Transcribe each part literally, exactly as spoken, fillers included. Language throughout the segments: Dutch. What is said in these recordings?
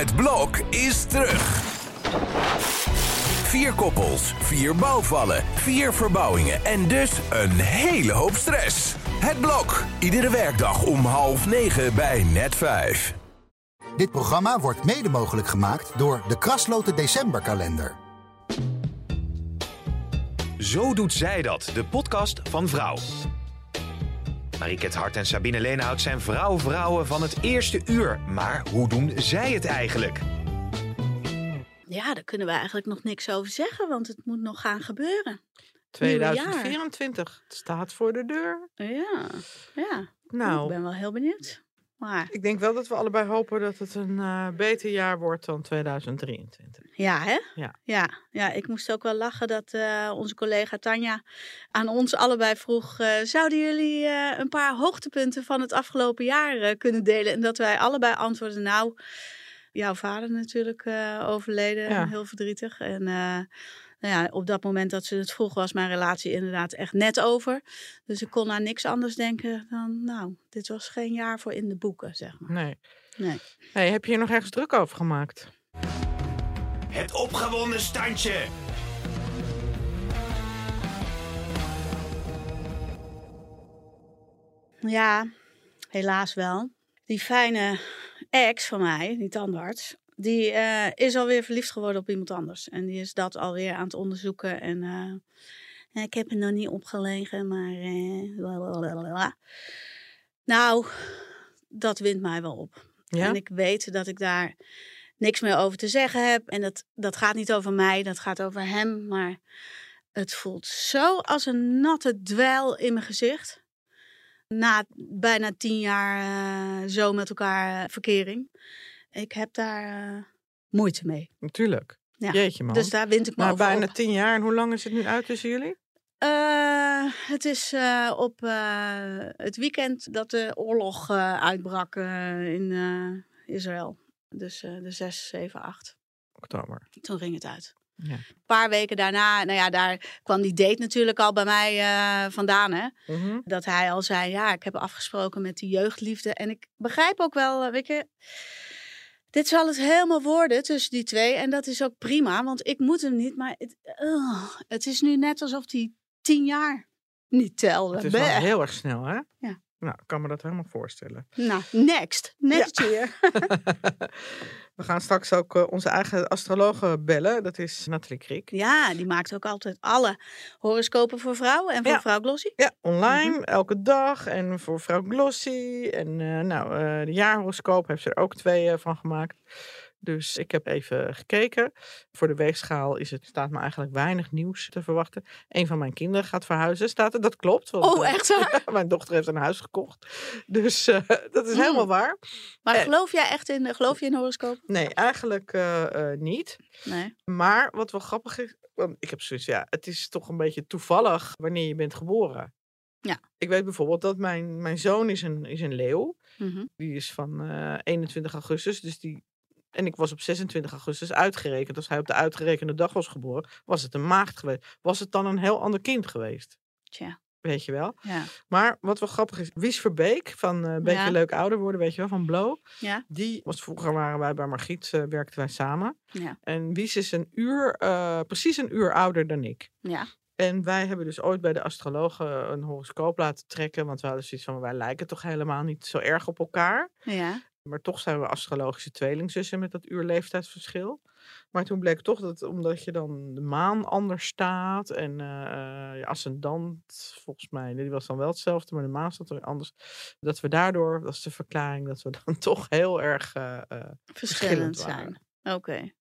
Het blok is terug. Vier koppels, vier bouwvallen, vier verbouwingen en dus een hele hoop stress. Het blok, iedere werkdag om half negen bij Net vijf. Dit programma wordt mede mogelijk gemaakt door de Krasloten Decemberkalender. Zo doet zij dat, de podcast van Vrouw. Mariket Hart en Sabine Leenhout zijn vrouw-vrouwen van het eerste uur. Maar hoe doen zij het eigenlijk? Ja, daar kunnen we eigenlijk nog niks over zeggen, want het moet nog gaan gebeuren. tweeduizend vierentwintig, het staat voor de deur. Ja, ja. Nou, ik ben wel heel benieuwd. Maar... ik denk wel dat we allebei hopen dat het een uh, beter jaar wordt dan tweeduizend drieëntwintig. Ja, hè? Ja. Ja, ja, ik moest ook wel lachen dat uh, onze collega Tanja aan ons allebei vroeg... Uh, zouden jullie uh, een paar hoogtepunten van het afgelopen jaar uh, kunnen delen? En dat wij allebei antwoorden, nou... jouw vader natuurlijk uh, overleden, ja. Heel verdrietig. En uh, nou ja, op dat moment dat ze het vroeg was mijn relatie inderdaad echt net over. Dus ik kon aan niks anders denken dan, nou, dit was geen jaar voor in de boeken, zeg maar. Nee. nee. Hey, heb je hier nog ergens druk over gemaakt? Het opgewonden standje. Ja, helaas wel. Die fijne ex van mij, die tandarts, die uh, is alweer verliefd geworden op iemand anders. En die is dat alweer aan het onderzoeken. En uh, ik heb er nog niet opgelegen, maar... Uh, blablabla. Nou, dat wint mij wel op. Ja? En ik weet dat ik daar niks meer over te zeggen heb. En dat, dat gaat niet over mij, dat gaat over hem. Maar het voelt zo als een natte dweil in mijn gezicht. Na bijna tien jaar uh, zo met elkaar uh, verkering. Ik heb daar uh, moeite mee. Natuurlijk. Ja. Jeetje man. Dus daar wint ik me maar over bijna op. tien jaar. En hoe lang is het nu uit tussen jullie? Uh, het is uh, op uh, het weekend dat de oorlog uh, uitbrak uh, in uh, Israël. Dus uh, de zes, zeven, acht. Oktober. Toen ging het uit. Ja. Een paar weken daarna, nou ja, daar kwam die date natuurlijk al bij mij uh, vandaan. Hè? Mm-hmm. Dat hij al zei, ja, ik heb afgesproken met die jeugdliefde. En ik begrijp ook wel, uh, weet je, dit zal het helemaal worden tussen die twee. En dat is ook prima, want ik moet hem niet. Maar het, uh, het is nu net alsof die tien jaar niet telde. Het is wel heel erg snel, hè? Ja. Nou, ik kan me dat helemaal voorstellen. Nou, next. Next ja. year. We gaan straks ook uh, onze eigen astrologe bellen. Dat is Nathalie Kriek. Ja, die maakt ook altijd alle horoscopen voor vrouwen en voor ja. vrouw Glossy. Ja, online, mm-hmm. elke dag. En voor vrouw Glossy. En uh, nou, uh, de jaarhoroscoop heeft ze er ook twee uh, van gemaakt. Dus ik heb even gekeken. Voor de weegschaal is het, staat me eigenlijk weinig nieuws te verwachten. Een van mijn kinderen gaat verhuizen. Staat er, dat klopt. Want, oh, echt waar? Mijn dochter heeft een huis gekocht. Dus uh, dat is mm. helemaal waar. Maar en, geloof jij echt in, geloof je in horoscoop? Nee, eigenlijk uh, uh, niet. Nee. Maar wat wel grappig is, want ik heb zoiets, ja, het is toch een beetje toevallig wanneer je bent geboren. Ja. Ik weet bijvoorbeeld dat mijn, mijn zoon is een, is een leeuw. Mm-hmm. Die is van uh, eenentwintig augustus, dus die... En ik was op zesentwintig augustus uitgerekend. Als hij op de uitgerekende dag was geboren, was het een maagd geweest. Was het dan een heel ander kind geweest? Tja. Weet je wel? Ja. Maar wat wel grappig is, Wies Verbeek van uh, Beetje ja. Leuk Ouder Worden, weet je wel, van Blow. Ja. Die was vroeger, waren wij bij Margriet, uh, werkten wij samen. Ja. En Wies is een uur, uh, precies een uur ouder dan ik. Ja. En wij hebben dus ooit bij de astrologe een horoscoop laten trekken. Want we hadden zoiets van, wij lijken toch helemaal niet zo erg op elkaar. Ja. Maar toch zijn we astrologische tweelingzussen met dat uur leeftijdsverschil. Maar toen bleek toch dat omdat je dan de maan anders staat. En uh, je ascendant, volgens mij, die was dan wel hetzelfde, maar de maan staat weer anders. Dat we daardoor, dat is de verklaring, dat we dan toch heel erg uh, uh, verschillend, verschillend zijn. Oké. Okay.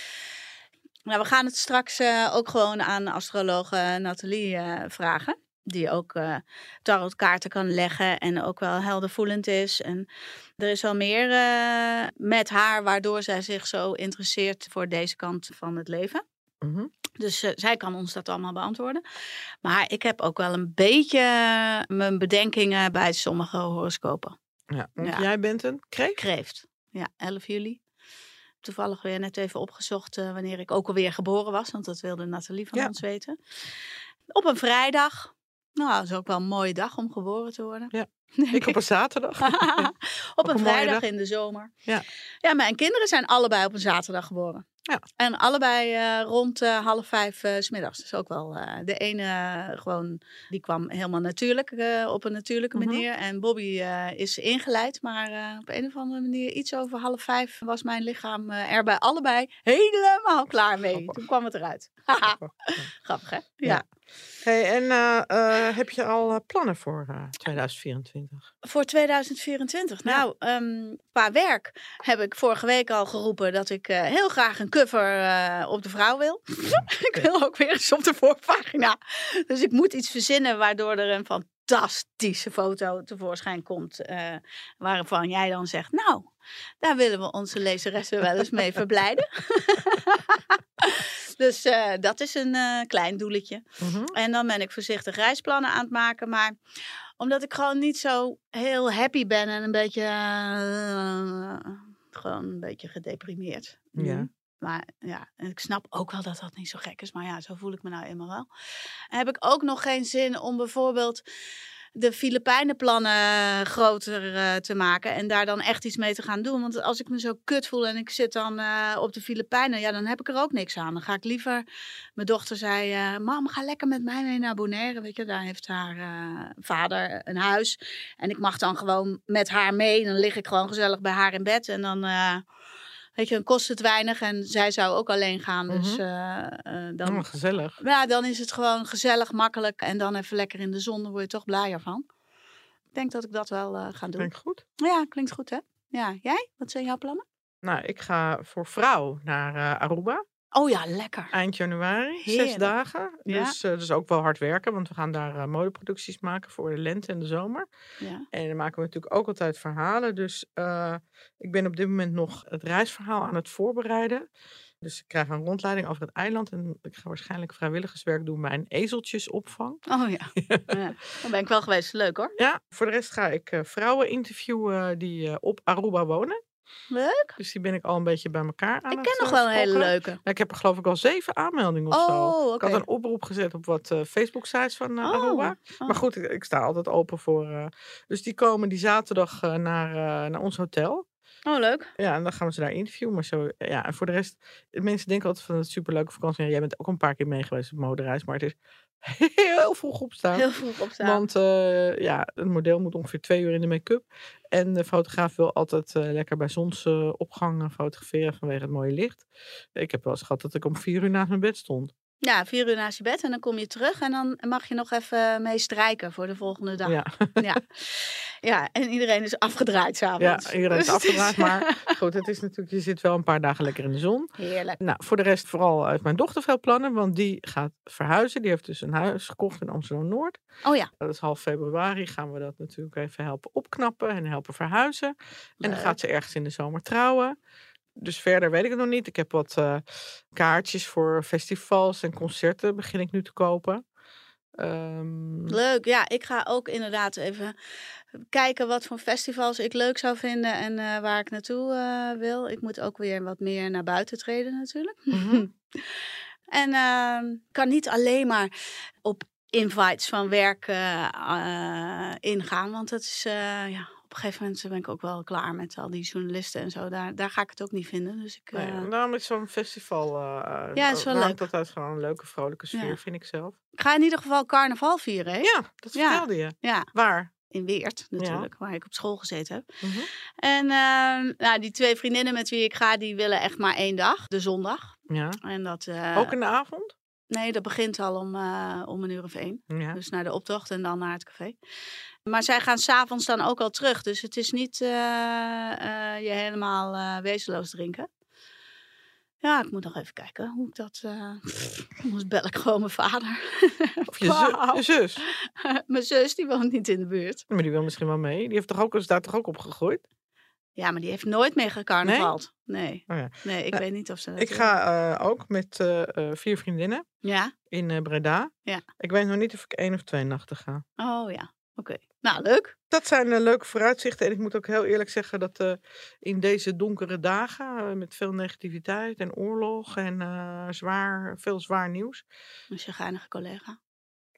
Nou, we gaan het straks uh, ook gewoon aan astrologe Nathalie uh, vragen. Die ook uh, tarotkaarten kan leggen en ook wel heldervoelend is. En er is wel meer uh, met haar waardoor zij zich zo interesseert voor deze kant van het leven. Mm-hmm. Dus uh, zij kan ons dat allemaal beantwoorden. Maar ik heb ook wel een beetje uh, mijn bedenkingen bij sommige horoscopen. Ja, want ja. Jij bent een kreeft? Kreeft, ja, elf juli. Toevallig weer net even opgezocht uh, wanneer ik ook alweer geboren was. Want dat wilde Nathalie van ja. ons weten. Op een vrijdag. Nou, dat is ook wel een mooie dag om geboren te worden. Ja. Denk Ik op een zaterdag. Ja. Op Ook een een mooie vrijdag dag. in de zomer. Ja. Ja, mijn kinderen zijn allebei op een zaterdag geboren. Ja. En allebei eh, rond eh, half vijf eh, 's middags. Dus ook wel eh, de ene eh, gewoon, die kwam helemaal natuurlijk, eh, op een natuurlijke Mhm. manier. En Bobby eh, is ingeleid, maar eh, op een of andere manier iets over half vijf was mijn lichaam eh, er bij allebei helemaal klaar mee. Grappig. Toen kwam het eruit. Haha. Grappig, hè? Ja. Ja. Hey, en uh, uh, heb je al uh, plannen voor uh, tweeduizend vierentwintig? Voor tweeduizend vierentwintig. Ja. Nou, um, qua werk heb ik vorige week al geroepen dat ik uh, heel graag een cover uh, op de Vrouw wil. Ik wil ook weer eens op de voorpagina. Dus ik moet iets verzinnen waardoor er een fantastische foto tevoorschijn komt. Uh, waarvan jij dan zegt, nou, daar willen we onze lezeressen wel eens mee verblijden. Dus uh, dat is een uh, klein doeletje. Mm-hmm. En dan ben ik voorzichtig reisplannen aan het maken. Maar omdat ik gewoon niet zo heel happy ben en een beetje, uh, gewoon een beetje gedeprimeerd. Ja. Nu. Maar ja, en ik snap ook wel dat dat niet zo gek is. Maar ja, zo voel ik me nou eenmaal wel. En heb ik ook nog geen zin om bijvoorbeeld de Filipijnenplannen groter uh, te maken. En daar dan echt iets mee te gaan doen. Want als ik me zo kut voel en ik zit dan uh, op de Filipijnen. Ja, dan heb ik er ook niks aan. Dan ga ik liever. Mijn dochter zei, uh, mam, ga lekker met mij mee naar Bonaire. Weet je, daar heeft haar uh, vader een huis. En ik mag dan gewoon met haar mee. Dan lig ik gewoon gezellig bij haar in bed. En dan... Uh, Weet je, dan kost het weinig en zij zou ook alleen gaan. Mm-hmm. Dus uh, uh, dan, oh, gezellig. Ja, dan is het gewoon gezellig, makkelijk. En dan even lekker in de zon, daar word je toch blijer van. Ik denk dat ik dat wel uh, ga doen. Klinkt goed. Ja, klinkt goed, hè? Ja, jij? Wat zijn jouw plannen? Nou, ik ga voor vrouw naar uh, Aruba. Oh ja, lekker. Eind januari, Heerlijk. zes dagen. Ja. Dus, uh, dus ook wel hard werken, want we gaan daar uh, modeproducties maken voor de lente en de zomer. Ja. En dan maken we natuurlijk ook altijd verhalen. Dus uh, ik ben op dit moment nog het reisverhaal aan het voorbereiden. Dus ik krijg een rondleiding over het eiland. En ik ga waarschijnlijk vrijwilligerswerk doen bij een ezeltjesopvang. Oh ja. Ja. Dan ben ik wel geweest. Leuk hoor. Ja, voor de rest ga ik uh, vrouwen interviewen die uh, op Aruba wonen. Leuk. Dus die ben ik al een beetje bij elkaar aan ik het ken nog uh, wel een hele sprokkelen. leuke. Ja, ik heb er geloof ik al zeven aanmeldingen of oh, zo. Okay. Ik had een oproep gezet op wat uh, Facebook-sites van uh, oh. Aruba. Oh. Maar goed, ik, ik sta altijd open voor... Uh, dus die komen die zaterdag uh, naar, uh, naar ons hotel. Oh, leuk. Ja, en dan gaan we ze daar interviewen. Maar zo, ja, en voor de rest... Mensen denken altijd van het superleuke vakantie. Ja, jij bent ook een paar keer mee geweest op modereis. Maar het is heel vroeg opstaan. Heel vroeg opstaan. Want uh, ja, het model moet ongeveer twee uur in de make-up. En de fotograaf wil altijd uh, lekker bij zonsopgang uh, fotograferen vanwege het mooie licht. Ik heb wel eens gehad dat ik om vier uur naast mijn bed stond. Ja, vier uur naast je bed en dan kom je terug en dan mag je nog even mee strijken voor de volgende dag. Ja, ja. ja en iedereen is afgedraaid s'avonds. Ja, iedereen is afgedraaid, maar goed, het is natuurlijk, je zit wel een paar dagen lekker in de zon. Heerlijk. Nou, voor de rest vooral heeft mijn dochter veel plannen, want die gaat verhuizen. Die heeft dus een huis gekocht in Amsterdam-Noord. Oh ja. Dat is half februari, gaan we dat natuurlijk even helpen opknappen en helpen verhuizen. En dan gaat ze ergens in de zomer trouwen. Dus verder weet ik het nog niet. Ik heb wat uh, kaartjes voor festivals en concerten begin ik nu te kopen. Um... Leuk, ja. Ik ga ook inderdaad even kijken wat voor festivals ik leuk zou vinden en uh, waar ik naartoe uh, wil. Ik moet ook weer wat meer naar buiten treden natuurlijk. Mm-hmm. En uh, kan niet alleen maar op invites van werk uh, uh, ingaan, want dat is... Uh, ja. Op een gegeven moment ben ik ook wel klaar met al die journalisten en zo. Daar, daar ga ik het ook niet vinden. Dus ik, uh... nee, daarom is zo'n festival... Uh, ja, is wel leuk. Dat uit gewoon een leuke, vrolijke sfeer, ja. Vind ik zelf. Ik ga in ieder geval carnaval vieren, hè? Ja, dat vertelde ja. je. Ja. Waar? In Weert, natuurlijk. Ja. Waar ik op school gezeten heb. Mm-hmm. En uh, nou, die twee vriendinnen met wie ik ga, die willen echt maar één dag. De zondag. Ja. En dat, uh... ook in de avond? Nee, dat begint al om, uh, om een uur of één. Ja. Dus naar de optocht en dan naar het café. Maar zij gaan 's avonds dan ook al terug. Dus het is niet uh, uh, je helemaal uh, wezenloos drinken. Ja, ik moet nog even kijken hoe ik dat... Uh... Anders bel ik gewoon mijn vader. Of je, wow. zu- je zus? Mijn zus, die woont niet in de buurt. Maar die wil misschien wel mee. Die heeft toch ook, is daar toch ook opgegroeid? Ja, maar die heeft nooit mee gecarnavald. Nee? Nee, oh ja. nee ik nou, weet niet of ze dat Ik doen. ga uh, ook met uh, uh, vier vriendinnen. Ja? In uh, Breda. Ja. Ik weet nog niet of ik één of twee nachten ga. Oh ja, oké. Okay. Nou, leuk. Dat zijn uh, leuke vooruitzichten. En ik moet ook heel eerlijk zeggen dat uh, in deze donkere dagen... Uh, met veel negativiteit en oorlog en uh, zwaar, veel zwaar nieuws... Dat is je geinige collega.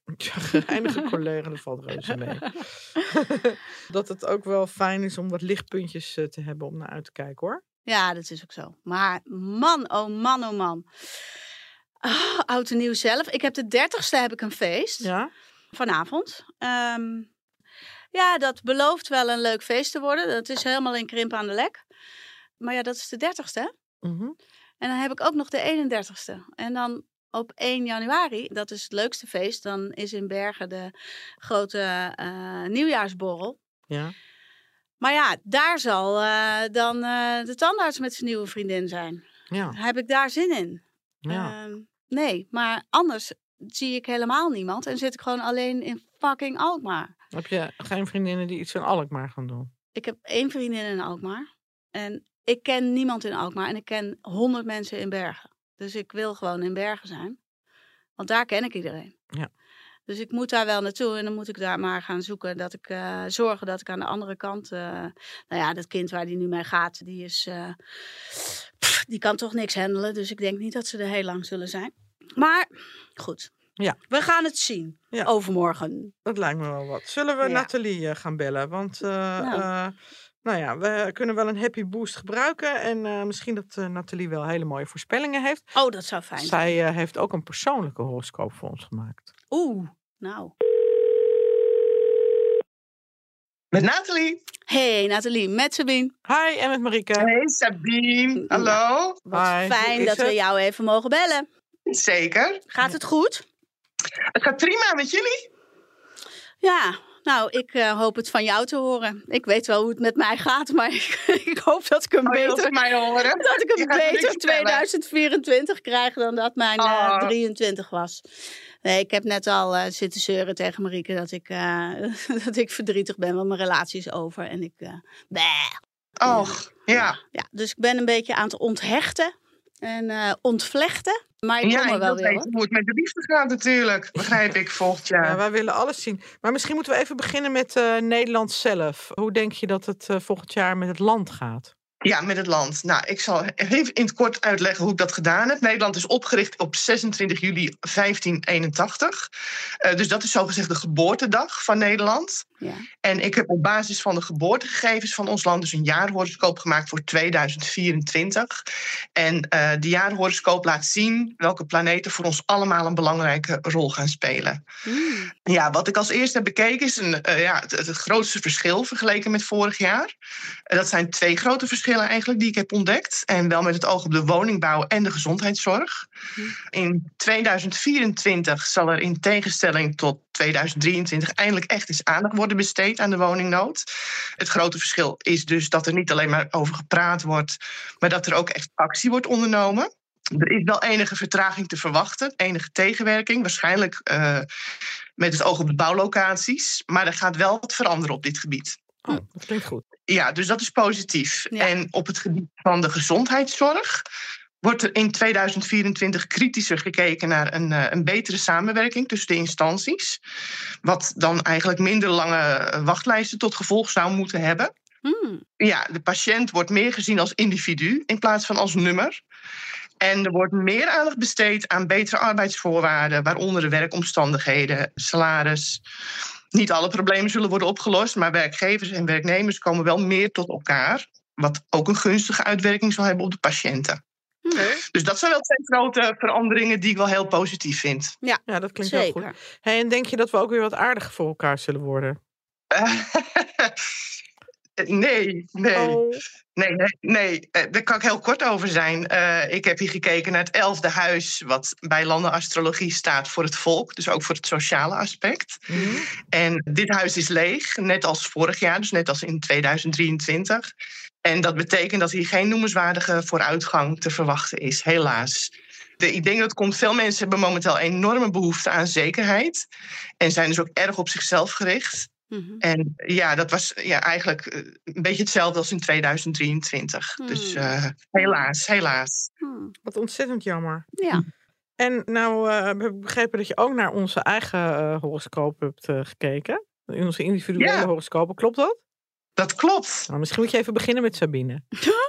Chagrijnige collega, dat valt reuze mee. Dat het ook wel fijn is om wat lichtpuntjes uh, te hebben om naar uit te kijken, hoor. Ja, dat is ook zo. Maar man, oh man, oh man. Oh, oud en nieuw zelf. Ik heb de dertigste heb ik een feest. Ja? Vanavond. Um, ja, dat belooft wel een leuk feest te worden. Dat is helemaal in krimp aan de lek. Maar ja, dat is de dertigste, hè? Mm-hmm. En dan heb ik ook nog de eenendertigste. En dan op één januari, dat is het leukste feest. Dan is in Bergen de grote uh, nieuwjaarsborrel. Ja. Maar ja, daar zal uh, dan uh, de tandarts met zijn nieuwe vriendin zijn. Ja. Heb ik daar zin in? Ja. Uh, nee, maar anders zie ik helemaal niemand. En zit ik gewoon alleen in fucking Alkmaar. Heb je geen vriendinnen die iets in Alkmaar gaan doen? Ik heb één vriendin in Alkmaar. En ik ken niemand in Alkmaar. En ik ken honderd mensen in Bergen. Dus ik wil gewoon in Bergen zijn. Want daar ken ik iedereen. Ja. Dus ik moet daar wel naartoe. En dan moet ik daar maar gaan zoeken. Dat ik uh, zorgen dat ik aan de andere kant... Uh, nou ja, dat kind waar die nu mee gaat. Die is... Uh, pff, die kan toch niks handelen. Dus ik denk niet dat ze er heel lang zullen zijn. Maar goed. Ja. We gaan het zien. Ja. Overmorgen. Dat lijkt me wel wat. Zullen we ja. Nathalie uh, gaan bellen? Want... Uh, nou. Uh, Nou ja, we kunnen wel een happy boost gebruiken. En uh, misschien dat uh, Nathalie wel hele mooie voorspellingen heeft. Oh, dat zou fijn zijn. Zij uh, heeft ook een persoonlijke horoscoop voor ons gemaakt. Oeh, nou. Met Nathalie. Hey Nathalie, met Sabine. Hi, en met Marieke. Hey Sabine, hallo. Wat Hi. fijn dat het? we jou even mogen bellen. Zeker. Gaat het goed? Het gaat prima met jullie. Ja, nou, ik uh, hoop het van jou te horen. Ik weet wel hoe het met mij gaat, maar ik, ik hoop dat ik hem oh, beter, mij horen. dat ik hem beter tweeduizend vierentwintig krijg dan dat mijn uh, oh. drieëntwintig was. Nee, ik heb net al uh, zitten zeuren tegen Marieke dat ik, uh, dat ik verdrietig ben, want mijn relatie is over. En ik, uh, bah. Och, ja. ja. ja. Dus ik ben een beetje aan het onthechten en uh, ontvlechten. Maar ik ja, kom er wel weer. Hoe het met de liefde gaat natuurlijk, begrijp ik, volgend jaar. Ja, wij willen alles zien. Maar misschien moeten we even beginnen met uh, Nederland zelf. Hoe denk je dat het uh, volgend jaar met het land gaat? Ja, met het land. Nou, ik zal even in het kort uitleggen hoe ik dat gedaan heb. Nederland is opgericht op zesentwintig juli vijftien eenentachtig. Uh, dus dat is zogezegd de geboortedag van Nederland. Ja. En ik heb op basis van de geboortegegevens van ons land dus een jaarhoroscoop gemaakt voor tweeduizend vierentwintig. En uh, die jaarhoroscoop laat zien welke planeten voor ons allemaal een belangrijke rol gaan spelen. Mm. Ja, wat ik als eerste heb bekeken is een, uh, ja, het, het grootste verschil vergeleken met vorig jaar. Uh, dat zijn twee grote verschillen eigenlijk die ik heb ontdekt. En wel met het oog op de woningbouw en de gezondheidszorg. Mm. In tweeduizend vierentwintig zal er in tegenstelling tot tweeduizend drieëntwintig eindelijk echt eens aandacht worden besteed aan de woningnood. Het grote verschil is dus dat er niet alleen maar over gepraat wordt, maar dat er ook echt actie wordt ondernomen. Er is wel enige vertraging te verwachten, enige tegenwerking, waarschijnlijk uh, met het oog op de bouwlocaties. Maar er gaat wel wat veranderen op dit gebied. Oh, dat klinkt goed. Ja, dus dat is positief. Ja. En op het gebied van de gezondheidszorg wordt er in tweeduizend vierentwintig kritischer gekeken naar een, uh, een betere samenwerking tussen de instanties. Wat dan eigenlijk minder lange wachtlijsten tot gevolg zou moeten hebben. Mm. Ja, de patiënt wordt meer gezien als individu in plaats van als nummer. En er wordt meer aandacht besteed aan betere arbeidsvoorwaarden, waaronder de werkomstandigheden, salaris. Niet alle problemen zullen worden opgelost, maar werkgevers en werknemers komen wel meer tot elkaar, wat ook een gunstige uitwerking zal hebben op de patiënten. Okay. Dus dat zijn wel twee grote veranderingen die ik wel heel positief vind. Ja, ja dat klinkt zeker. heel goed. Hey, en denk je dat we ook weer wat aardiger voor elkaar zullen worden? nee, nee. Oh. Nee, nee, nee, daar kan ik heel kort over zijn. Uh, ik heb hier gekeken naar het elfde huis, wat bij landenastrologie staat voor het volk. Dus ook voor het sociale aspect. Mm-hmm. En dit huis is leeg, net als vorig jaar, dus net als in tweeduizend drieëntwintig. En dat betekent dat hier geen noemenswaardige vooruitgang te verwachten is, helaas. De, ik denk dat het komt, veel mensen hebben momenteel enorme behoefte aan zekerheid. En zijn dus ook erg op zichzelf gericht. Mm-hmm. En ja, dat was ja, eigenlijk een beetje hetzelfde als in tweeduizend drieëntwintig. Mm. Dus uh, helaas, helaas. Mm. Wat ontzettend jammer. Ja. En nou uh, heb ik begrepen dat je ook naar onze eigen uh, horoscoop hebt uh, gekeken. In onze individuele ja. horoscopen, klopt dat? Dat klopt. Nou, misschien moet je even beginnen met Sabine.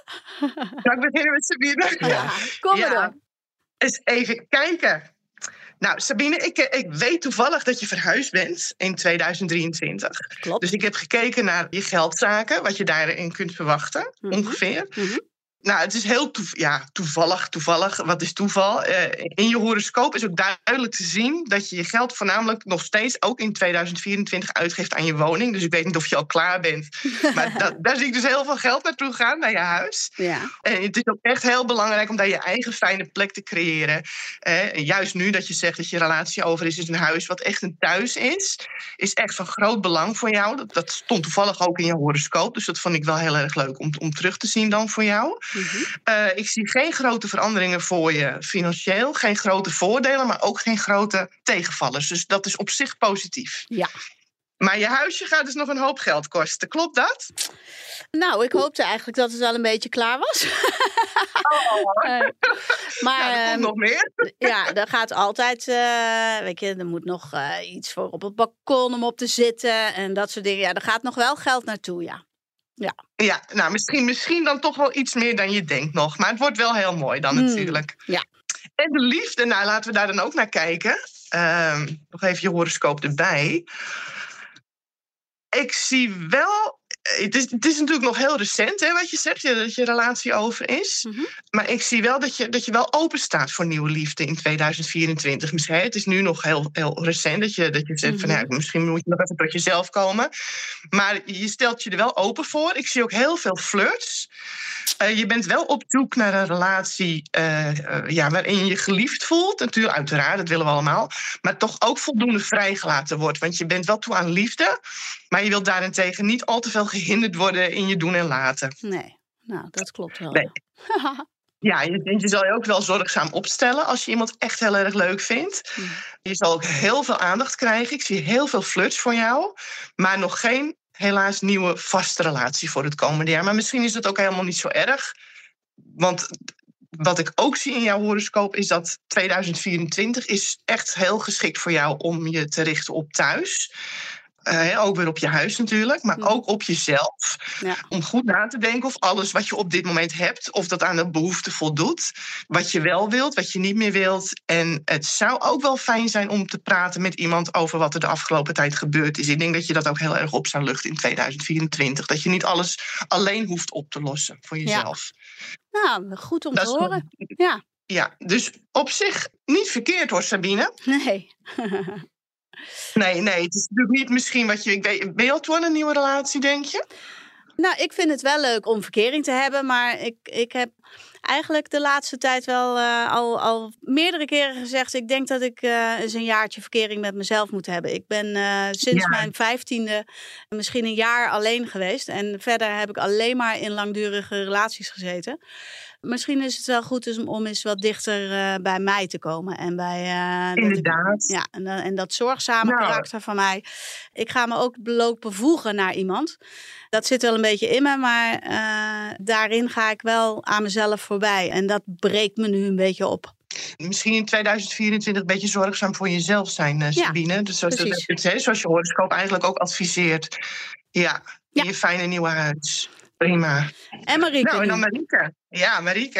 Zal ik beginnen met Sabine? Ja, kom maar ja. dan. Eens even kijken. Nou, Sabine, ik, ik weet toevallig dat je verhuisd bent in tweeduizend drieëntwintig. Klopt. Dus ik heb gekeken naar je geldzaken, wat je daarin kunt verwachten, Mm-hmm. ongeveer. Mm-hmm. Nou, het is heel toev- ja, toevallig, toevallig. Wat is toeval? Uh, in je horoscoop is ook duidelijk te zien dat je je geld voornamelijk nog steeds ook in tweeduizend vierentwintig uitgeeft aan je woning. Dus ik weet niet of je al klaar bent. Maar dat, daar zie ik dus heel veel geld naartoe gaan, naar je huis. Ja. En het is ook echt heel belangrijk om daar je eigen fijne plek te creëren. Eh, juist nu dat je zegt dat je relatie over is, is een huis wat echt een thuis is. Is echt van groot belang voor jou. Dat, dat stond toevallig ook in je horoscoop. Dus dat vond ik wel heel erg leuk om, om terug te zien dan voor jou. Mm-hmm. Uh, ik zie geen grote veranderingen voor je financieel. Geen grote voordelen, maar ook geen grote tegenvallers. Dus dat is op zich positief. Ja. Maar je huisje gaat dus nog een hoop geld kosten. Klopt dat? Nou, ik hoopte eigenlijk dat het al een beetje klaar was. Oh. uh, maar nou, er komt um, nog meer. Ja, er gaat altijd, uh, weet je, er moet nog uh, iets voor op het balkon om op te zitten en dat soort dingen. Ja, er gaat nog wel geld naartoe, ja. Ja, ja nou, misschien, misschien dan toch wel iets meer dan je denkt nog. Maar het wordt wel heel mooi dan hmm. natuurlijk. Ja. En de liefde, nou laten we daar dan ook naar kijken. Uh, nog even je horoscoop erbij. Ik zie wel... Het is, het is natuurlijk nog heel recent, hè, wat je zegt, dat je relatie over is. Mm-hmm. Maar ik zie wel dat je, dat je wel open staat voor nieuwe liefde in tweeduizend vierentwintig. Misschien, het is nu nog heel, heel recent dat je, dat je zegt Mm-hmm. van ja, misschien moet je nog even tot jezelf komen. Maar je stelt je er wel open voor. Ik zie ook heel veel flirts. Uh, je bent wel op zoek naar een relatie uh, uh, ja, waarin je je geliefd voelt. Natuurlijk, uiteraard, dat willen we allemaal. Maar toch ook voldoende vrijgelaten wordt. Want je bent wel toe aan liefde. Maar je wilt daarentegen niet al te veel gehinderd worden in je doen en laten. Nee, nou, dat klopt wel. Nee. Ja, je, je zal je ook wel zorgzaam opstellen als je iemand echt heel erg leuk vindt. Mm. Je zal ook heel veel aandacht krijgen. Ik zie heel veel flirts voor jou. Maar nog geen, helaas, nieuwe vaste relatie voor het komende jaar. Maar misschien is dat ook helemaal niet zo erg. Want wat ik ook zie in jouw horoscoop is dat tweeduizend vierentwintig is echt heel geschikt voor jou om je te richten op thuis. Uh, ook weer op je huis natuurlijk, maar Mm. ook op jezelf. Ja. Om goed na te denken of alles wat je op dit moment hebt, of dat aan de behoefte voldoet. Wat je wel wilt, wat je niet meer wilt. En het zou ook wel fijn zijn om te praten met iemand over wat er de afgelopen tijd gebeurd is. Ik denk dat je dat ook heel erg op zou luchten in tweeduizend vierentwintig. Dat je niet alles alleen hoeft op te lossen voor jezelf. Ja. Nou, goed om Dat te is- horen. Ja, Ja, dus op zich niet verkeerd hoor, Sabine. nee. Nee, nee, het is natuurlijk niet misschien wat je... Ik weet, ben je al toe aan een nieuwe relatie, denk je? Nou, ik vind het wel leuk om verkering te hebben, maar ik, ik heb eigenlijk de laatste tijd wel uh, al, al meerdere keren gezegd, ik denk dat ik uh, eens een jaartje verkering met mezelf moet hebben. Ik ben uh, sinds Ja. mijn vijftiende misschien een jaar alleen geweest en verder heb ik alleen maar in langdurige relaties gezeten. Misschien is het wel goed om, om eens wat dichter uh, bij mij te komen. En bij, uh, dat Inderdaad. ik, ja, en, en dat zorgzame Nou. karakter van mij. Ik ga me ook lopen voegen naar iemand. Dat zit wel een beetje in me, maar uh, daarin ga ik wel aan mezelf voorbij. En dat breekt me nu een beetje op. Misschien in tweeduizend vierentwintig een beetje zorgzaam voor jezelf zijn, uh, Sabine. Ja, dus zoals, precies. dat, hè, zoals je horoscoop eigenlijk ook adviseert. Ja, in Ja. je fijne nieuwe huis. Prima. En Marieke Nou, en dan nu. Marieke. Ja, Marieke.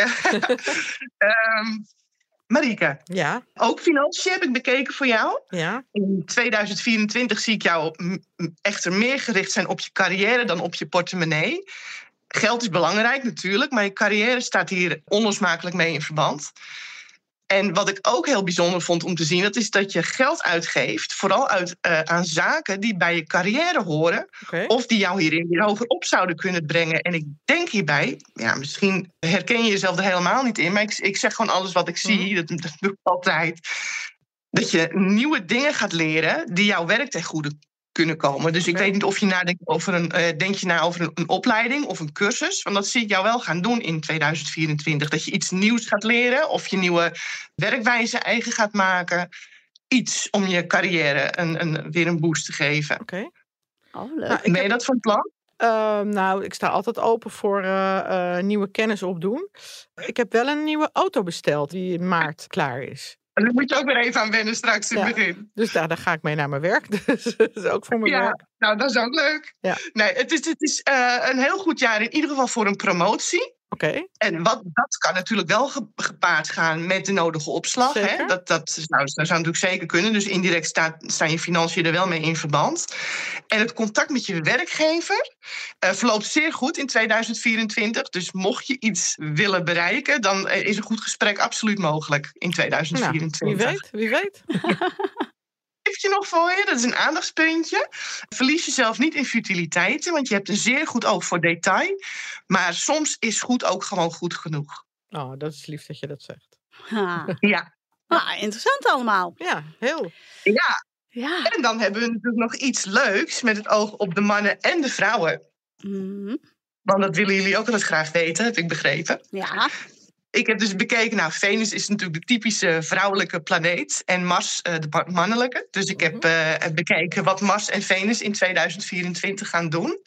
um, Marieke, Ja, ook financiën heb ik bekeken voor jou. ja. In tweeduizend vierentwintig zie ik jou m- m- echter meer gericht zijn op je carrière dan op je portemonnee. Geld is belangrijk natuurlijk, maar je carrière staat hier onlosmakelijk mee in verband. En wat ik ook heel bijzonder vond om te zien, dat is dat je geld uitgeeft, vooral uit, uh, aan zaken die bij je carrière horen, Oké. of die jou hierin weer hoger op zouden kunnen brengen. En ik denk hierbij, ja, misschien herken je jezelf er helemaal niet in, maar ik, ik zeg gewoon alles wat ik zie, dat, dat doe ik altijd. Dat je nieuwe dingen gaat leren die jouw werk ten goede kunnen komen. Dus ik Oké. weet niet of je nadenkt over een, uh, denk je na over een, een opleiding of een cursus. Want dat zie ik jou wel gaan doen in tweeduizend vierentwintig. Dat je iets nieuws gaat leren of je nieuwe werkwijze eigen gaat maken. Iets om je carrière een, een, weer een boost te geven. Oké. Oh, leuk. Nou, ik Ben je heb- dat van plan? Ehm, nou, ik sta altijd open voor eh, eh, nieuwe kennis opdoen. Ik heb wel een nieuwe auto besteld die in maart klaar is. Daar moet je ook weer even aan wennen straks in Ja. het begin. Dus daar, daar ga ik mee naar mijn werk. Dus dat is ook voor mijn Ja, werk. nou dat is ook leuk. Ja. Nee, het is, het is uh, een heel goed jaar in ieder geval voor een promotie. Oké. Okay. En wat, dat kan natuurlijk wel ge, gepaard gaan met de nodige opslag. Hè? Dat, dat, zou, dat zou natuurlijk zeker kunnen. Dus indirect staat, staan je financiën er wel mee in verband. En het contact met je werkgever uh, verloopt zeer goed in tweeduizend vierentwintig. Dus mocht je iets willen bereiken, dan is een goed gesprek absoluut mogelijk in tweeduizend vierentwintig. Nou, wie weet, wie weet. Je nog voor je, dat is een aandachtspuntje. Verlies jezelf niet in futiliteiten, want je hebt een zeer goed oog voor detail. Maar soms is goed ook gewoon goed genoeg. Oh, dat is lief dat je dat zegt. Ha. Ja. Ah, interessant allemaal. Ja, heel. Ja. ja. En dan hebben we natuurlijk nog iets leuks met het oog op de mannen en de vrouwen. Mm. Want dat willen jullie ook wel eens graag weten, heb ik begrepen. Ja. Ik heb dus bekeken, nou, Venus is natuurlijk de typische vrouwelijke planeet en Mars uh, de mannelijke. Dus ik heb uh, bekeken wat Mars en Venus in tweeduizend vierentwintig gaan doen.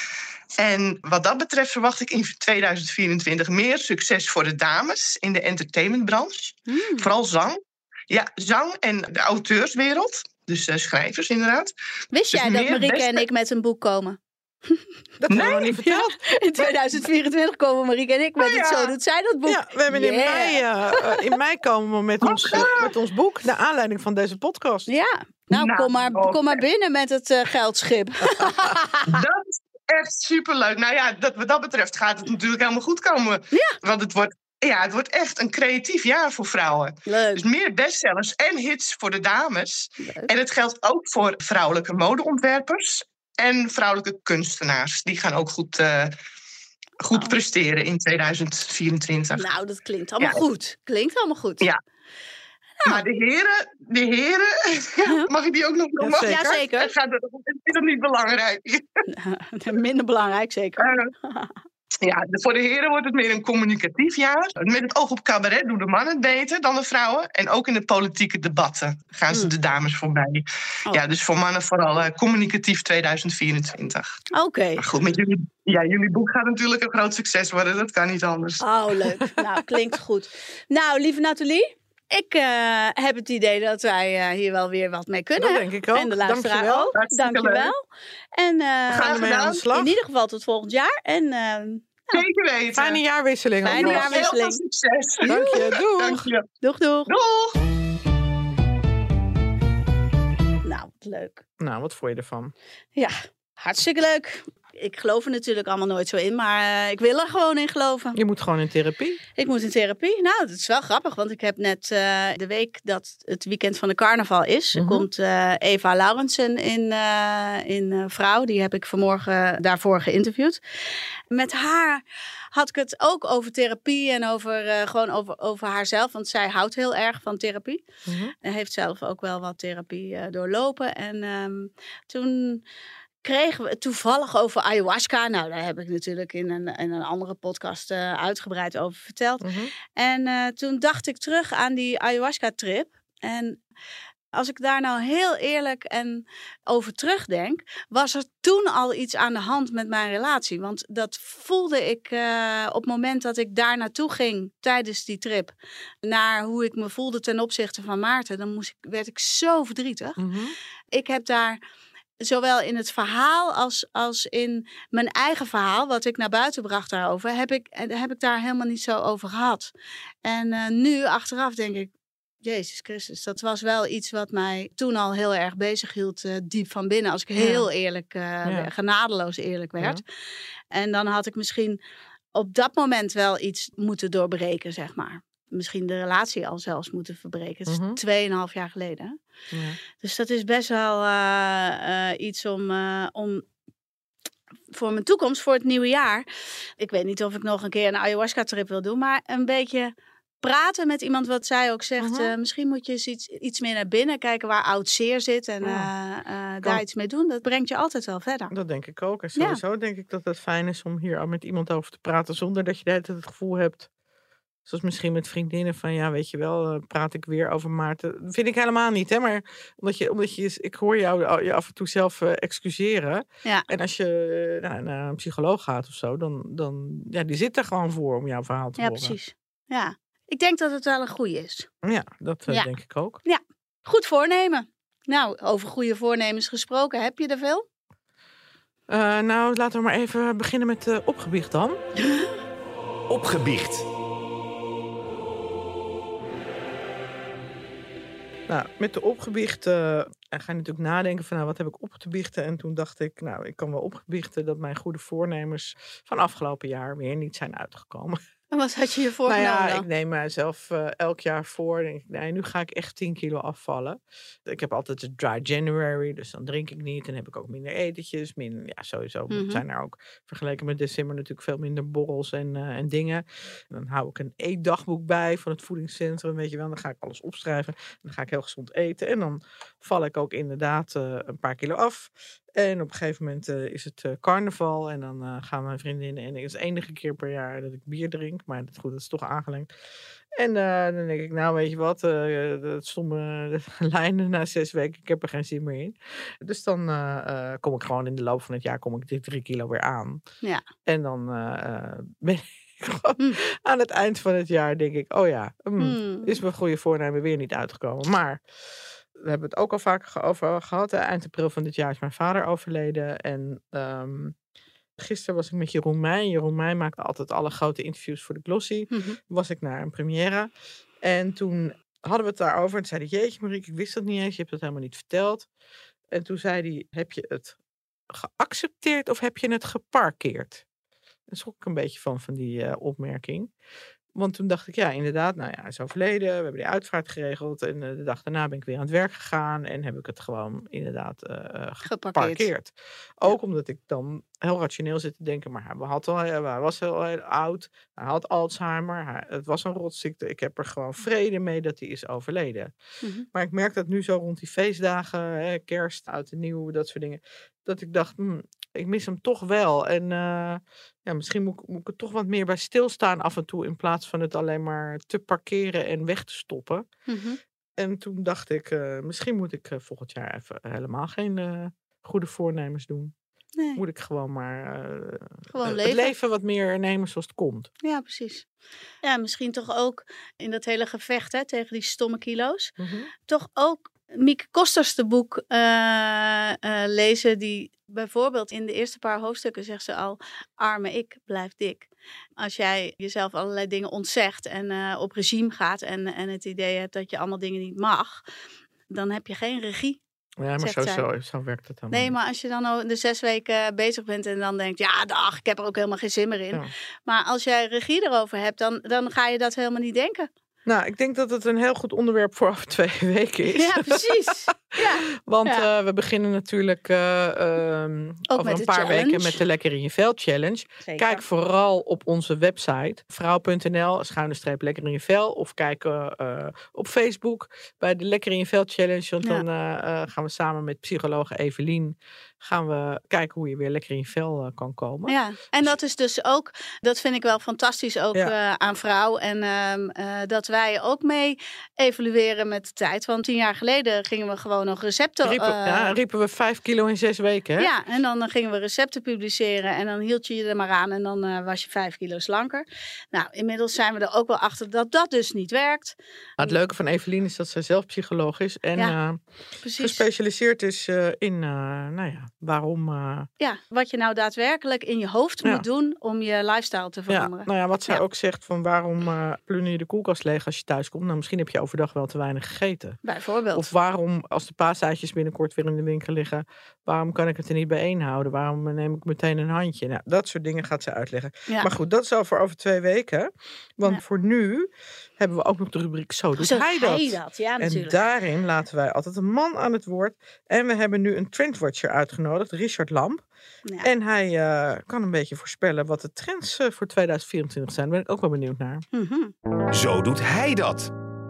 En wat dat betreft verwacht ik in tweeduizend vierentwintig meer succes voor de dames in de entertainmentbranche. Mm. Vooral zang. Ja, zang en de auteurswereld. Dus uh, schrijvers inderdaad. Wist dus jij dat Marieke beste... en ik met een boek komen? Dat hebben we nog niet verteld. Ja, in tweeduizend vierentwintig komen Marieke en ik met oh, ja. het Zo Doet Zij dat boek. Ja, we hebben yeah. in, mei, uh, in mei komen we met ons, uh, met ons boek. Naar aanleiding van deze podcast. Ja, nou, nou kom, maar, okay. kom maar binnen met het uh, geldschip. Dat is echt superleuk. Nou ja, dat, wat dat betreft gaat het natuurlijk helemaal goed komen. Ja. Want het wordt... Ja, het wordt echt een creatief jaar voor vrouwen. Leuk. Dus meer bestsellers en hits voor de dames. Leuk. En het geldt ook voor vrouwelijke modeontwerpers en vrouwelijke kunstenaars. Die gaan ook goed, uh, goed oh. presteren in tweeduizend vierentwintig. Nou, dat klinkt allemaal ja. goed. Klinkt allemaal goed. Ja. Nou. Maar de heren, de heren, mag ik die ook nog noemen? Ja, zeker. Ja, zeker. Het gaat, is dat niet belangrijk? Minder belangrijk, zeker. Uh, Ja, voor de heren wordt het meer een communicatief jaar. Met het oog op cabaret doen de mannen het beter dan de vrouwen. En ook in de politieke debatten gaan ze de dames voorbij. Oh. Ja, dus voor mannen vooral uh, communicatief tweeduizend vierentwintig. Oké. Okay. Maar goed, met jullie, ja, jullie boek gaat natuurlijk een groot succes worden. Dat kan niet anders. Oh, leuk. Nou, klinkt goed. Nou, lieve Nathalie. Ik uh, heb het idee dat wij uh, hier wel weer wat mee kunnen. Dat denk ik ook. En de luisteraar Dank ook. Dank je wel. En uh, we gaan ermee aan de slag. In ieder geval tot volgend jaar. En, uh, nou, zeker weten. Fijne jaarwisseling. Fijne jaarwisseling. Heel veel succes. Dank je. Doeg. Dank je. Doeg, doeg. Doeg. Nou, wat leuk. Nou, wat vond je ervan? Ja, hartstikke leuk. Ik geloof er natuurlijk allemaal nooit zo in, maar uh, ik wil er gewoon in geloven. Je moet gewoon in therapie. Ik moet in therapie. Nou, dat is wel grappig, want ik heb net uh, de week dat het weekend van de carnaval is, mm-hmm. komt uh, Eva Laurensen in, uh, in uh, Vrouw. Die heb ik vanmorgen daarvoor geïnterviewd. Met haar had ik het ook over therapie en over, uh, gewoon over, over haarzelf, want zij houdt heel erg van therapie. Mm-hmm. En heeft zelf ook wel wat therapie uh, doorlopen. En um, toen kregen we het toevallig over ayahuasca. Nou, daar heb ik natuurlijk in een, in een andere podcast uh, uitgebreid over verteld. Mm-hmm. En uh, toen dacht ik terug aan die ayahuasca-trip. En als ik daar nou heel eerlijk en over terugdenk, was er toen al iets aan de hand met mijn relatie. Want dat voelde ik uh, op het moment dat ik daar naartoe ging tijdens die trip, naar hoe ik me voelde ten opzichte van Maarten. Dan moest ik, werd ik zo verdrietig. Mm-hmm. Ik heb daar zowel in het verhaal als, als in mijn eigen verhaal, wat ik naar buiten bracht daarover, heb ik, heb ik daar helemaal niet zo over gehad. En uh, nu, achteraf, denk ik, Jezus Christus, dat was wel iets wat mij toen al heel erg bezig hield, uh, diep van binnen. Als ik heel ja. eerlijk, uh, ja. genadeloos eerlijk werd. Ja. En dan had ik misschien op dat moment wel iets moeten doorbreken, zeg maar. Misschien de relatie al zelfs moeten verbreken. Het is mm-hmm. tweeënhalf jaar geleden. Ja. Dus dat is best wel uh, uh, iets om, uh, om voor mijn toekomst, voor het nieuwe jaar. Ik weet niet of ik nog een keer een ayahuasca-trip wil doen, maar een beetje praten met iemand, wat zij ook zegt. Uh-huh. Uh, misschien moet je eens iets, iets meer naar binnen kijken waar oud zeer zit en ja. uh, uh, daar iets mee doen. Dat brengt je altijd wel verder. Dat denk ik ook. En sowieso ja. denk ik dat het fijn is om hier al met iemand over te praten zonder dat je de hele tijd het gevoel hebt, zoals misschien met vriendinnen van, ja, weet je wel, uh, praat ik weer over Maarten. Dat vind ik helemaal niet, hè. Maar omdat je, omdat je ik hoor jou je af en toe zelf uh, excuseren. Ja. En als je uh, nou, naar een psycholoog gaat of zo, dan, dan, ja, die zit er gewoon voor om jouw verhaal te ja, horen. Ja, precies. Ja. Ik denk dat het wel een goeie is. Ja, dat uh, ja. denk ik ook. Ja, goed voornemen. Nou, over goede voornemens gesproken, heb je er veel? Uh, nou, laten we maar even beginnen met uh, opgebiecht dan. Opgebiecht. Nou, met de opgebiecht uh, ga je natuurlijk nadenken van nou, wat heb ik op te biechten. En toen dacht ik, nou, ik kan wel opgebiechten dat mijn goede voornemens van afgelopen jaar weer niet zijn uitgekomen. En wat had je je voorgenomen Nou ja, dan? ik neem mezelf uh, elk jaar voor. Denk ik, nee, nu ga ik echt tien kilo afvallen. Ik heb altijd een dry January, dus dan drink ik niet. En heb ik ook minder etentjes. Minder, ja, sowieso Mhm. zijn er ook vergeleken met december natuurlijk veel minder borrels en, uh, en dingen. En dan hou ik een eetdagboek bij van het voedingscentrum, weet je wel. Dan ga ik alles opschrijven. En dan ga ik heel gezond eten. En dan val ik ook inderdaad uh, een paar kilo af. En op een gegeven moment uh, is het uh, carnaval. En dan uh, gaan mijn vriendinnen en ik. Het is de enige keer per jaar dat ik bier drink. Maar dat, goed, dat is toch aangelengd. En uh, dan denk ik, nou weet je wat. Uh, dat stomme de lijnen na zes weken. Ik heb er geen zin meer in. Dus dan uh, uh, kom ik gewoon in de loop van het jaar. Kom ik die drie kilo weer aan. Ja. En dan uh, uh, ben ik gewoon Mm. aan het eind van het jaar. Denk ik, oh ja. Mm, Mm. is mijn goede voornemen weer niet uitgekomen. Maar... we hebben het ook al vaker over gehad. Hè? Eind april van dit jaar is mijn vader overleden. En um, gisteren was ik met Jeroen Meij. Jeroen Meij maakte altijd alle grote interviews voor de Glossy. Mhm. Was ik naar een première. En toen hadden we het daarover. En toen zei hij, jeetje Marieke, ik wist dat niet eens. Je hebt dat helemaal niet verteld. En toen zei hij, heb je het geaccepteerd of heb je het geparkeerd? Daar schrok ik een beetje van, van die uh, opmerking. Want toen dacht ik, ja, inderdaad, nou ja, hij is overleden. We hebben die uitvaart geregeld. En uh, de dag daarna ben ik weer aan het werk gegaan. En heb ik het gewoon inderdaad uh, Geparkeerd. geparkeerd. Ook ja. Omdat ik dan heel rationeel zit te denken. Maar hij, had al, hij was heel, heel oud. Hij had Alzheimer. Hij, het was een rotziekte. Ik heb er gewoon vrede mee dat hij is overleden. Mm-hmm. Maar ik merk dat nu zo rond die feestdagen. Hè, kerst, oud en nieuw, dat soort dingen. Dat ik dacht, hm, ik mis hem toch wel. En uh, ja, misschien moet, moet ik er toch wat meer bij stilstaan af en toe. In plaats van het alleen maar te parkeren en weg te stoppen. Mm-hmm. En toen dacht ik, uh, misschien moet ik uh, volgend jaar even helemaal geen uh, goede voornemens doen. Nee. Moet ik gewoon maar uh, gewoon uh, leven. het leven wat meer nemen zoals het komt. Ja, precies. Ja, misschien toch ook in dat hele gevecht hè, tegen die stomme kilo's. Mm-hmm. Toch ook Mieke Kosters de boek uh, uh, lezen. Die bijvoorbeeld in de eerste paar hoofdstukken zegt ze al, arme ik, blijf dik. Als jij jezelf allerlei dingen ontzegt en uh, op regime gaat en, en het idee hebt dat je allemaal dingen niet mag, dan heb je geen regie. Ja, maar zo, zo, zo werkt het dan. Nee, maar als je dan de zes weken bezig bent en dan denkt, ja, dag, ik heb er ook helemaal geen zin meer in. Ja. Maar als jij regie erover hebt, dan, dan ga je dat helemaal niet denken. Nou, ik denk dat het een heel goed onderwerp voor over twee weken is. Ja, precies. Ja. Want ja. Uh, we beginnen natuurlijk uh, um, over een paar challenge. weken met de Lekker in je Vel Challenge. Zeker. Kijk vooral op onze website vrouw punt n l schuine streep Lekker in je Vel. Of kijk uh, uh, op Facebook bij de Lekker in je Vel Challenge. Want ja. dan uh, uh, gaan we samen met psychologe Evelien gaan we kijken hoe je weer lekker in je vel uh, kan komen. Ja, en dat is dus ook, dat vind ik wel fantastisch ook ja. uh, aan Vrouw. En uh, uh, dat wij ook mee evalueren met de tijd. Want tien jaar geleden gingen we gewoon nog recepten... Riepen, uh, ja, riepen we vijf kilo in zes weken, hè? Ja, en dan uh, gingen we recepten publiceren. En dan hield je je er maar aan en dan uh, was je vijf kilo slanker. Nou, inmiddels zijn we er ook wel achter dat dat dus niet werkt. Nou, het leuke van Evelien is dat zij zelf psycholoog is. En ja, uh, gespecialiseerd is uh, in, uh, nou ja... waarom... Uh... Ja, wat je nou daadwerkelijk in je hoofd ja. moet doen om je lifestyle te veranderen. Ja, nou ja, wat zij ja. ook zegt van waarom uh, plunder je de koelkast leeg als je thuis komt? Nou, misschien heb je overdag wel te weinig gegeten. Bijvoorbeeld. Of waarom, als de paaseitjes binnenkort weer in de winkel liggen, waarom kan ik het er niet bij één houden? Waarom neem ik meteen een handje? Nou, dat soort dingen gaat zij uitleggen. Ja. Maar goed, dat is al voor over twee weken. Want ja. voor nu hebben we ook nog de rubriek Zo doet Zo hij dat. Hij dat. Ja, en daarin laten wij altijd een man aan het woord. En we hebben nu een trendwatcher uitgenodigd, Richard Lamp. Ja. En hij uh, kan een beetje voorspellen wat de trends uh, voor tweeduizend vierentwintig zijn. Daar ben ik ook wel benieuwd naar. Mm-hmm. Zo doet hij dat.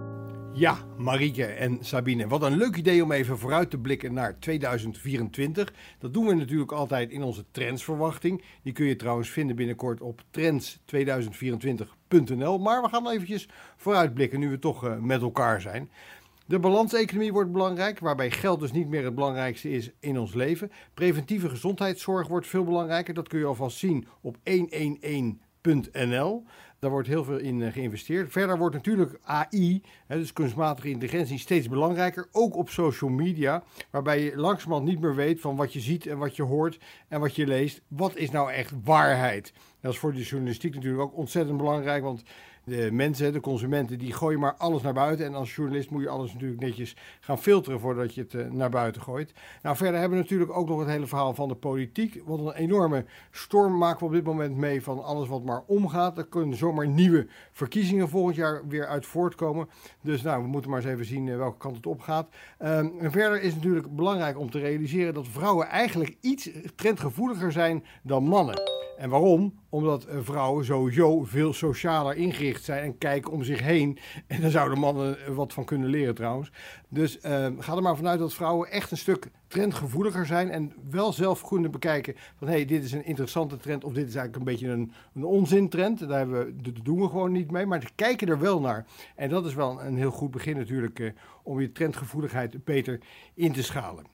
Ja, Marieke en Sabine, wat een leuk idee om even vooruit te blikken naar tweeduizend vierentwintig. Dat doen we natuurlijk altijd in onze trendsverwachting. Die kun je trouwens vinden binnenkort op trends tweeduizend vierentwintig punt n l. Maar we gaan eventjes vooruitblikken nu we toch uh, met elkaar zijn. De balanseconomie wordt belangrijk, waarbij geld dus niet meer het belangrijkste is in ons leven. Preventieve gezondheidszorg wordt veel belangrijker. Dat kun je alvast zien op honderdéén punt n l. Daar wordt heel veel in geïnvesteerd. Verder wordt natuurlijk A I, dus kunstmatige intelligentie, steeds belangrijker. Ook op social media, waarbij je langzamerhand niet meer weet van wat je ziet en wat je hoort en wat je leest. Wat is nou echt waarheid? Dat is voor de journalistiek natuurlijk ook ontzettend belangrijk, want de mensen, de consumenten, die gooien maar alles naar buiten. En als journalist moet je alles natuurlijk netjes gaan filteren voordat je het uh, naar buiten gooit. Nou, verder hebben we natuurlijk ook nog het hele verhaal van de politiek. Wat een enorme storm maken we op dit moment mee van alles wat maar omgaat. Er kunnen zomaar nieuwe verkiezingen volgend jaar weer uit voortkomen. Dus nou, we moeten maar eens even zien uh, welke kant het op gaat. Um, en verder is het natuurlijk belangrijk om te realiseren dat vrouwen eigenlijk iets trendgevoeliger zijn dan mannen. En waarom? Omdat uh, vrouwen sowieso veel socialer ingericht zijn en kijken om zich heen. En daar zouden mannen uh, wat van kunnen leren trouwens. Dus uh, ga er maar vanuit dat vrouwen echt een stuk trendgevoeliger zijn. En wel zelf kunnen bekijken van hé, hey, dit is een interessante trend of dit is eigenlijk een beetje een, een onzintrend. Daar, hebben we, dat doen we gewoon niet mee, maar ze kijken er wel naar. En dat is wel een heel goed begin natuurlijk uh, om je trendgevoeligheid beter in te schalen.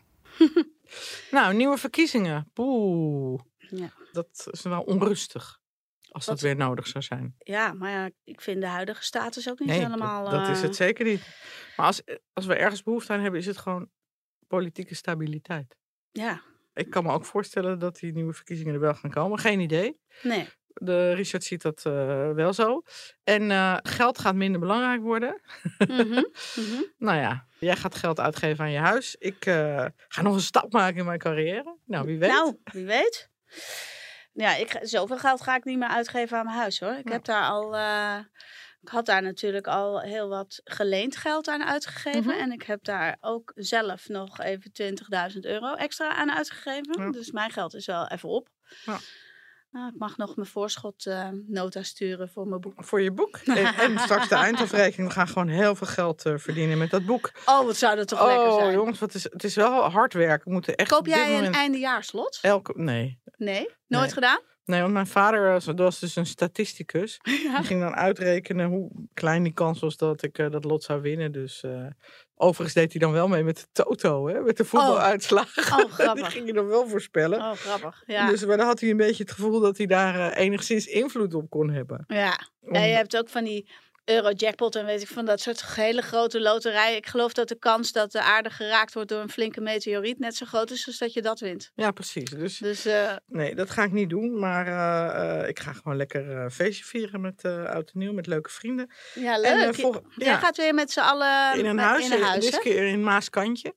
Nou, nieuwe verkiezingen. Poeh. Ja. Dat is wel onrustig. Als dat, dat weer nodig zou zijn. Ja, maar ja, ik vind de huidige status ook niet nee, helemaal... Dat, dat uh... is het zeker niet. Maar als, als we ergens behoefte aan hebben, is het gewoon politieke stabiliteit. Ja. Ik kan me ook voorstellen dat die nieuwe verkiezingen er wel gaan komen. Geen idee. Nee. De Richard ziet dat uh, wel zo. En uh, geld gaat minder belangrijk worden. Mm-hmm. Mm-hmm. Nou ja, jij gaat geld uitgeven aan je huis. Ik uh, ga nog een stap maken in mijn carrière. Nou, wie weet. Nou, wie weet. Ja, ik, zoveel geld ga ik niet meer uitgeven aan mijn huis hoor. Ik ja. heb daar al... Uh, ik had daar natuurlijk al heel wat geleend geld aan uitgegeven. Mm-hmm. En ik heb daar ook zelf nog even twintigduizend euro extra aan uitgegeven. Ja. Dus mijn geld is wel even op. Ja. Nou, ik mag nog mijn voorschotnota uh, sturen voor mijn boek. Voor je boek. En, en straks de eindafrekening. We gaan gewoon heel veel geld uh, verdienen met dat boek. Oh, wat zou dat toch oh, lekker zijn. Oh jongens, wat is, het is wel hard werken. We moeten echt Koop op dit jij een moment... eindejaarslot? Elke... Nee. Nee? Nooit nee. gedaan? Nee, want mijn vader was, was dus een statisticus. Ja. Die ging dan uitrekenen hoe klein die kans was dat ik uh, dat lot zou winnen. Dus uh, overigens deed hij dan wel mee met de toto, hè? Met de voetbaluitslagen. Oh, grappig. Die ging je dan wel voorspellen. Oh, grappig. Ja. Dus maar dan had hij een beetje het gevoel dat hij daar uh, enigszins invloed op kon hebben. Ja. Om... ja, je hebt ook van die Eurojackpot en weet ik van dat soort hele grote loterijen. Ik geloof dat de kans dat de aarde geraakt wordt door een flinke meteoriet net zo groot is als dat je dat wint. Ja, precies. Dus, dus uh... nee, dat ga ik niet doen. Maar uh, uh, ik ga gewoon lekker uh, feestje vieren met uh, oud en nieuw, met leuke vrienden. Ja, leuk. En, uh, volg... Jij ja. gaat weer met z'n allen in een met, huis. In een huis dit keer in Maaskantje.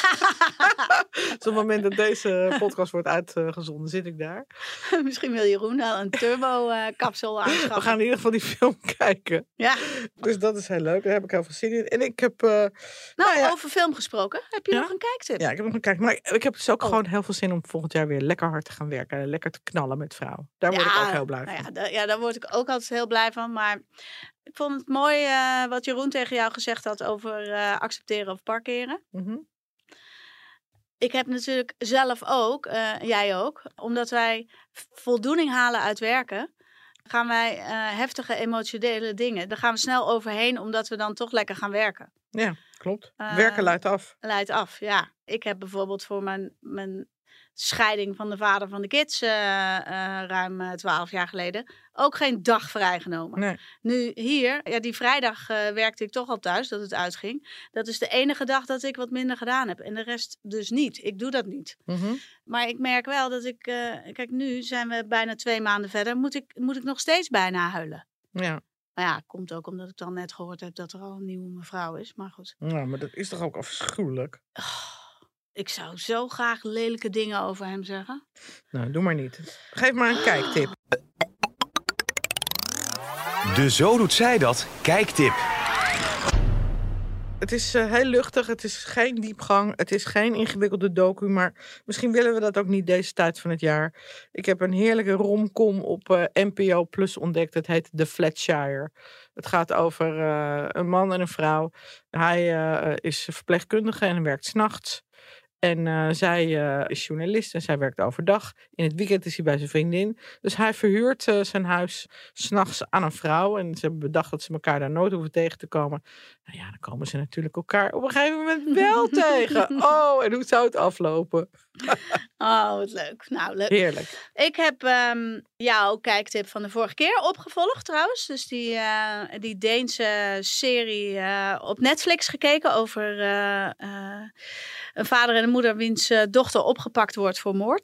Dus op het moment dat deze podcast wordt uitgezonden, zit ik daar. Misschien wil Jeroen wel een turbo-kapsel uh, aanschaffen. We gaan in ieder geval die film kijken. Ja. Dus dat is heel leuk. Daar heb ik heel veel zin in. En ik heb... Uh, nou, nou ja. over film gesproken. Heb je ja? nog een kijktip? Ja, ik heb nog een kijktip. Maar ik heb dus ook oh. gewoon heel veel zin om volgend jaar weer lekker hard te gaan werken. En lekker te knallen met vrouwen. Daar word ja, ik ook heel blij van. Nou ja, da- ja, daar word ik ook altijd heel blij van. Maar ik vond het mooi uh, wat Jeroen tegen jou gezegd had over uh, accepteren of parkeren. Mm-hmm. Ik heb natuurlijk zelf ook, uh, jij ook, omdat wij voldoening halen uit werken, gaan wij uh, heftige emotionele dingen, daar gaan we snel overheen, omdat we dan toch lekker gaan werken. Ja, klopt. Uh, werken leidt af. Leidt af, ja. Ik heb bijvoorbeeld voor mijn, mijn scheiding van de vader van de kids uh, uh, ruim twaalf jaar geleden ook geen dag vrijgenomen. Nee. Nu hier, ja, die vrijdag uh, werkte ik toch al thuis, dat het uitging. Dat is de enige dag dat ik wat minder gedaan heb. En de rest dus niet. Ik doe dat niet. Mm-hmm. Maar ik merk wel dat ik... Uh, kijk, nu zijn we bijna twee maanden verder. Moet ik, moet ik nog steeds bijna huilen. Ja. Maar ja, komt ook omdat ik dan net gehoord heb dat er al een nieuwe mevrouw is. Maar goed. Ja, maar dat is toch ook afschuwelijk? Oh, ik zou zo graag lelijke dingen over hem zeggen. Nou, doe maar niet. Geef maar een kijktip. De Zo Doet Zij Dat kijktip. Het is uh, heel luchtig, het is geen diepgang, het is geen ingewikkelde docu, maar misschien willen we dat ook niet deze tijd van het jaar. Ik heb een heerlijke romcom op uh, N P O Plus ontdekt, het heet The Flatshire. Het gaat over uh, een man en een vrouw. Hij uh, is verpleegkundige en werkt 's nachts. En uh, zij uh, is journalist en zij werkt overdag. In het weekend is hij bij zijn vriendin. Dus hij verhuurt uh, zijn huis 's nachts aan een vrouw. En ze hebben bedacht dat ze elkaar daar nooit hoeven tegen te komen. Nou ja, dan komen ze natuurlijk elkaar op een gegeven moment wel tegen. Oh, en hoe zou het aflopen? Oh, wat leuk. Nou, leuk. Heerlijk. Ik heb um, jouw kijktip van de vorige keer opgevolgd trouwens. Dus die, uh, die Deense serie uh, op Netflix gekeken over uh, uh, een vader en een moeder wiens uh, dochter opgepakt wordt voor moord.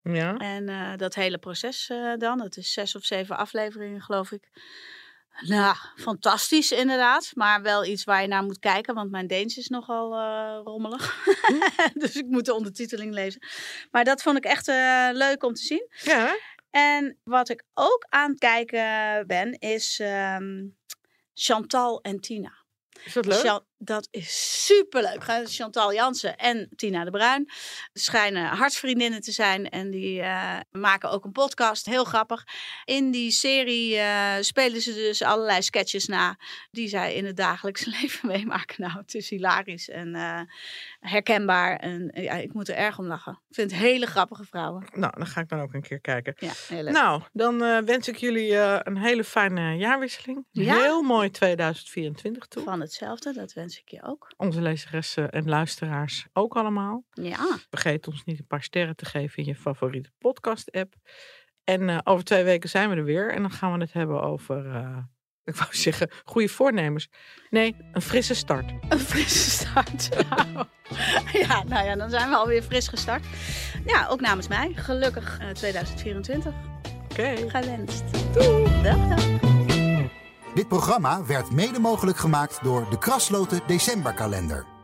Ja. En uh, dat hele proces uh, dan, het is zes of zeven afleveringen geloof ik. Nou, fantastisch inderdaad. Maar wel iets waar je naar moet kijken. Want mijn Deens is nogal uh, rommelig. Hm? Dus ik moet de ondertiteling lezen. Maar dat vond ik echt uh, leuk om te zien. Ja. En wat ik ook aan het kijken ben, is um, Chantal en Tina. Is dat leuk? Chan- dat is superleuk. Chantal Jansen en Tina de Bruin schijnen hartsvriendinnen te zijn. En die uh, maken ook een podcast. Heel grappig. In die serie uh, spelen ze dus allerlei sketches na die zij in het dagelijks leven meemaken. Nou, het is hilarisch en uh, herkenbaar. En uh, ja, ik moet er erg om lachen. Ik vind het hele grappige vrouwen. Nou, dan ga ik dan ook een keer kijken. Ja, heel leuk. Nou, dan uh, wens ik jullie uh, een hele fijne jaarwisseling. Ja. Heel mooi tweeduizend vierentwintig toe. Van hetzelfde, dat wens ik je ook. Onze lezeressen en luisteraars ook allemaal. Ja. Vergeet ons niet een paar sterren te geven in je favoriete podcast-app. En uh, over twee weken zijn we er weer. En dan gaan we het hebben over, uh, ik wou zeggen, goede voornemens. Nee, een frisse start. Een frisse start. Nou, ja, nou ja, dan zijn we alweer fris gestart. Ja, ook namens mij. Gelukkig uh, tweeduizend vierentwintig. Oké. Okay. Gewenst. Doei. Dag, dag. Dit programma werd mede mogelijk gemaakt door de Krasloten Decemberkalender.